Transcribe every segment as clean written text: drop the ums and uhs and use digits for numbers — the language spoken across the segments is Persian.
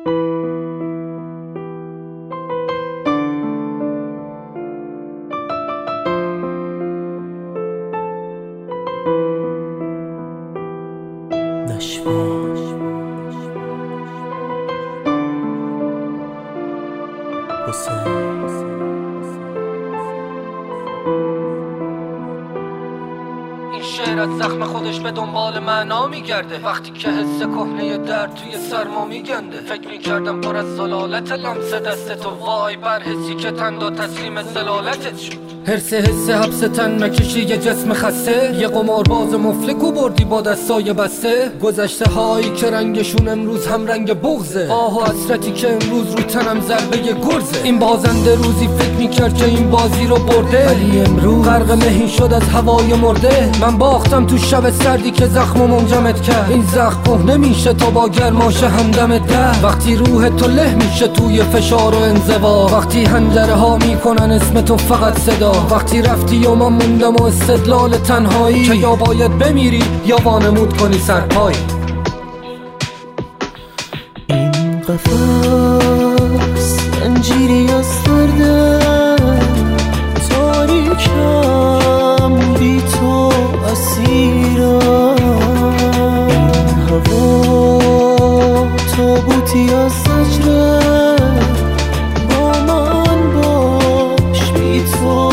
این شعر از زخم خودش به دنبال معنا میگرده، وقتی که حس کهنه درد توی سرما میگنده. فکر میکردم پر از زلالت لمس دست تو، وای بر حسی که تن داد تسلیم زلالتت شد. حس حبس تن نکشی یه جسم خسته، یه قمارباز مفلک و بردی با دستای بسته. گذشته هایی که رنگشون امروز هم رنگ بغضه، آه و حسرتی که امروز رو تنم ضربه گرزه. این بازنده روزی فکر میکرد که این بازی رو برده، ولی امروز غرق مهین شد از هوای مرده. من باختم تو شب سردی که زخمو منجمد کرد، این زخم کهنه میشه تا با گرماش همدمت ده. وقتی روح تو له میشه توی فشار و انزوا، وقتی حنجره ها میکنن اسم تو فقط صدا. وقتی رفتی و من موندم و استدلال تنهایی، که یا باید بمیری یا وانمود کنی سرپایی. این قفس انجیری از سردم، تاریکم بی تو اسیرم. این هوا تابوتی از زجره، با من باش بی تو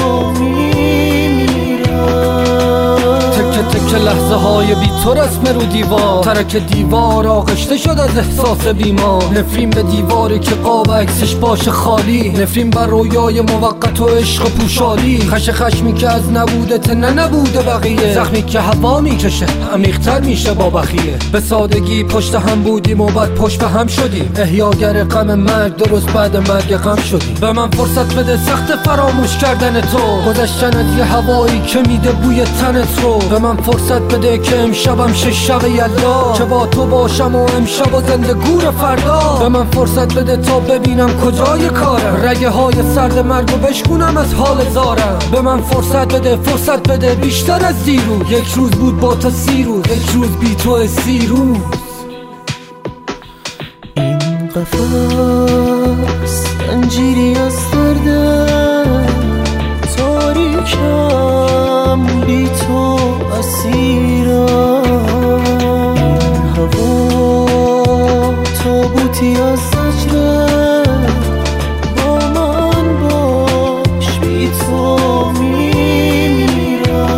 که لحظه های بی تو رسم رو دیوار، ترک دیوار آغشته شد از احساس بیمار. نفرین به دیواری که قاب عکسش باشه خالی، نفرین بر رویای موقت و عشق پوشالی. خشمی که از نبودت نبوده بقیه، زخمی که هوا میکشه عمیق‌تر میشه با بخیه. به سادگی پشت هم بودیم و بعد پشت به هم شدیم، احیاگر غم مرگ درست بعد مرگ غم شدیم. به من فرصت بده سخت فراموش کردن تو، گذشتن از یه هوایی که میده بوی تنت رو. به من فرصت بده که امشبم شب یلدا، که با تو باشم و امشب و زنده گور فردا. به من فرصت بده تا ببینم کجای کارم، رگه های سرد مرگ و بشکونم از حال زارم. به من فرصت بده بیشتر از دیروز، یک روز بود با تو 30 روز، یک روز بی تو 30 روز. این قفس انجیری از سردم، تاریکم بی تو اسیرم. این هوا تابوتی از زجره، با من باش بی تو میمیرم.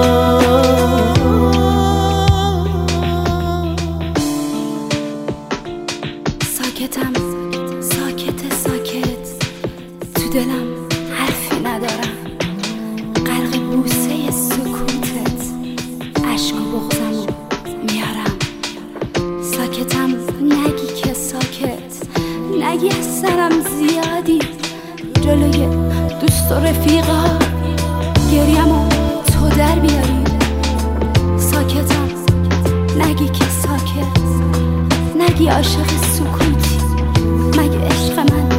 ساکتم ساکت تو دلم حرفی ندارم، غرق بوسه سکوتت عشق و بغضمو میارم. ساکتم نگی که ساکت، نگی از سرم زیادی جلوی دوست و رفیقا گریمو تو در بیاری. ساکتم نگی که ساکت، نگی عاشق سکوتی، مگه عشق من